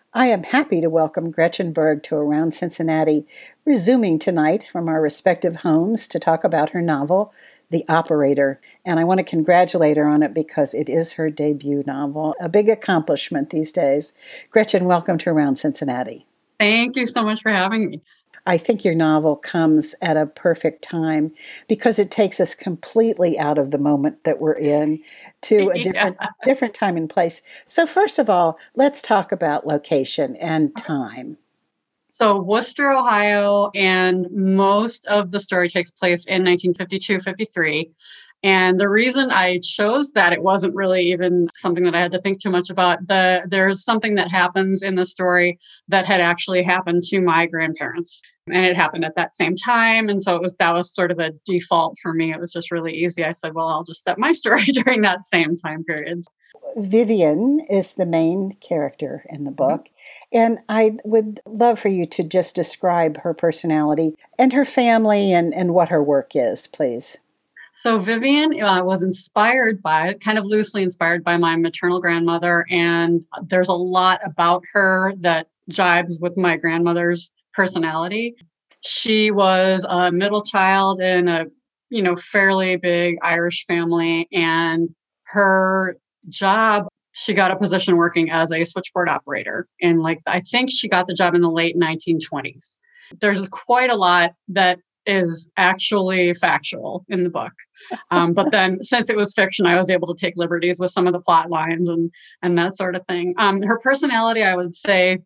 I am happy to welcome Gretchen Berg to Around Cincinnati, resuming tonight from our respective homes to talk about her novel, The Operator. And I want to congratulate her on it because it is her debut novel, a big accomplishment these days. Gretchen, welcome to Around Cincinnati. Thank you so much for having me. I think your novel comes at a perfect time because it takes us completely out of the moment that we're in to a different time and place. So first of all, let's talk about location and time. So Worcester, Ohio, and most of the story takes place in 1952-53. And the reason I chose that, it wasn't really even something that I had to think too much about. There's something that happens in the story that had actually happened to my grandparents. And it happened at that same time. And so that was sort of a default for me. It was just really easy. I said, well, I'll just set my story during that same time period. Vivian is the main character in the book. And I would love for you to just describe her personality and her family and what her work is, please. So Vivian was kind of loosely inspired by my maternal grandmother. And there's a lot about her that jibes with my grandmother's personality. She was a middle child in a, fairly big Irish family. And her job, she got a position working as a switchboard operator. And I think she got the job in the late 1920s. There's quite a lot that is actually factual in the book. But then since it was fiction, I was able to take liberties with some of the plot lines and that sort of thing. Her personality, I would say,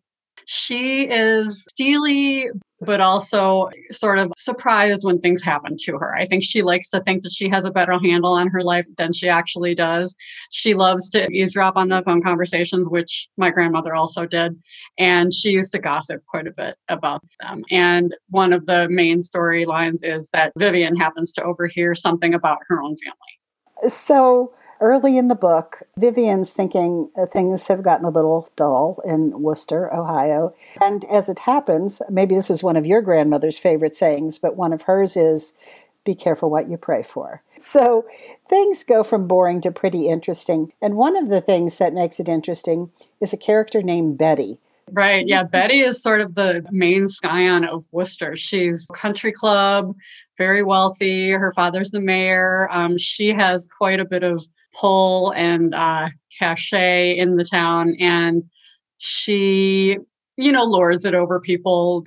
she is steely, but also sort of surprised when things happen to her. I think she likes to think that she has a better handle on her life than she actually does. She loves to eavesdrop on the phone conversations, which my grandmother also did. And she used to gossip quite a bit about them. And one of the main storylines is that Vivian happens to overhear something about her own family. So early in the book, Vivian's thinking things have gotten a little dull in Worcester, Ohio. And as it happens, maybe this is one of your grandmother's favorite sayings, but one of hers is, be careful what you pray for. So things go from boring to pretty interesting. And one of the things that makes it interesting is a character named Betty. Right. Yeah. Betty is sort of the main scion of Worcester. She's country club, very wealthy. Her father's the mayor. She has quite a bit of pull and cachet in the town. And she, lords it over people.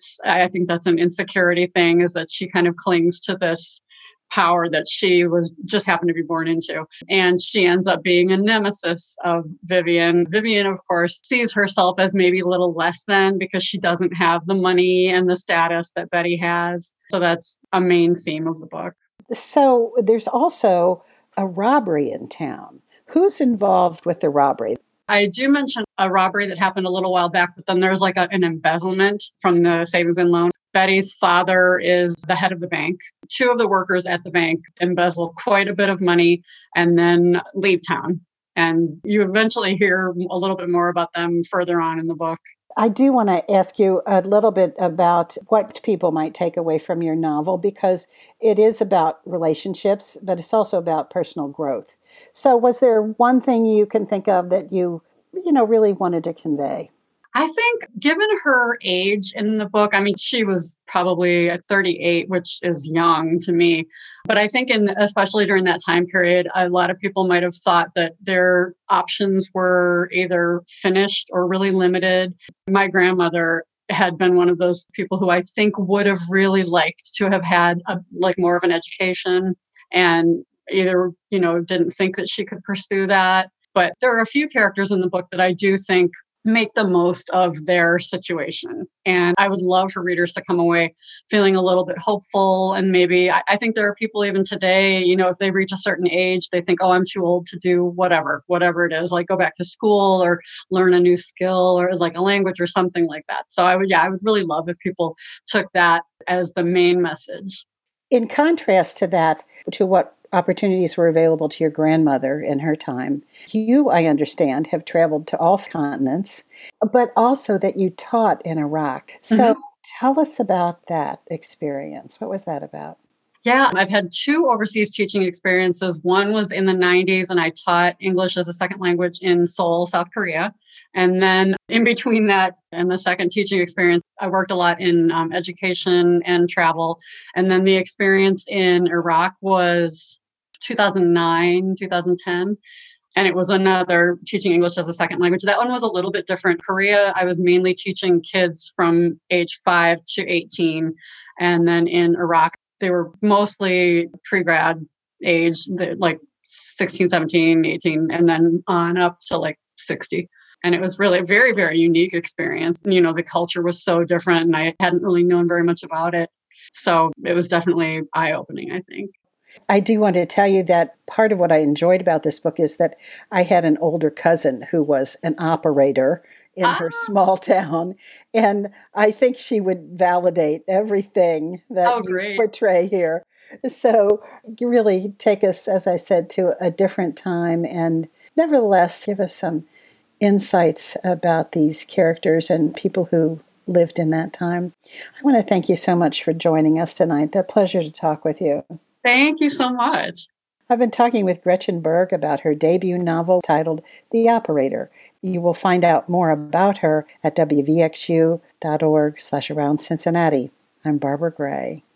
I think that's an insecurity thing, is that she kind of clings to this power that she was just happened to be born into. And she ends up being a nemesis of Vivian. Vivian, of course, sees herself as maybe a little less than because she doesn't have the money and the status that Betty has. So that's a main theme of the book. So there's also a robbery in town. Who's involved with the robbery? I do mention a robbery that happened a little while back, but then there's an embezzlement from the savings and loan. Betty's father is the head of the bank. Two of the workers at the bank embezzle quite a bit of money and then leave town. And you eventually hear a little bit more about them further on in the book. I do want to ask you a little bit about what people might take away from your novel, because it is about relationships, but it's also about personal growth. So was there one thing you can think of that you really wanted to convey? I think given her age in the book, she was probably 38, which is young to me. But I think especially during that time period, a lot of people might have thought that their options were either finished or really limited. My grandmother had been one of those people who I think would have really liked to have had more of an education, and either, didn't think that she could pursue that. But there are a few characters in the book that I do think make the most of their situation. And I would love for readers to come away feeling a little bit hopeful. And maybe I think there are people even today, if they reach a certain age, they think, oh, I'm too old to do whatever it is, like go back to school or learn a new skill or like a language or something like that. So I would really love if people took that as the main message. In contrast to that, to what opportunities were available to your grandmother in her time, you, I understand, have traveled to all continents, but also that you taught in Iraq. So tell us about that experience. What was that about? Yeah, I've had two overseas teaching experiences. One was in the 90s, and I taught English as a second language in Seoul, South Korea. And then in between that and the second teaching experience, I worked a lot in education and travel. And then the experience in Iraq was 2009, 2010. And it was another teaching English as a second language. That one was a little bit different. Korea, I was mainly teaching kids from age 5 to 18. And then in Iraq, they were mostly pre-grad age, like 16, 17, 18, and then on up to like 60. And it was really a very, very unique experience. You know, the culture was so different and I hadn't really known very much about it. So it was definitely eye-opening, I think. I do want to tell you that part of what I enjoyed about this book is that I had an older cousin who was an operator in her small town. And I think she would validate everything that you Great. portray here. So you really take us, as I said, to a different time and nevertheless give us some insights about these characters and people who lived in that time. I want to thank you so much for joining us tonight. A pleasure to talk with you. Thank you so much. I've been talking with Gretchen Berg about her debut novel titled The Operator. You will find out more about her at wvxu.org/around Cincinnati. I'm Barbara Gray.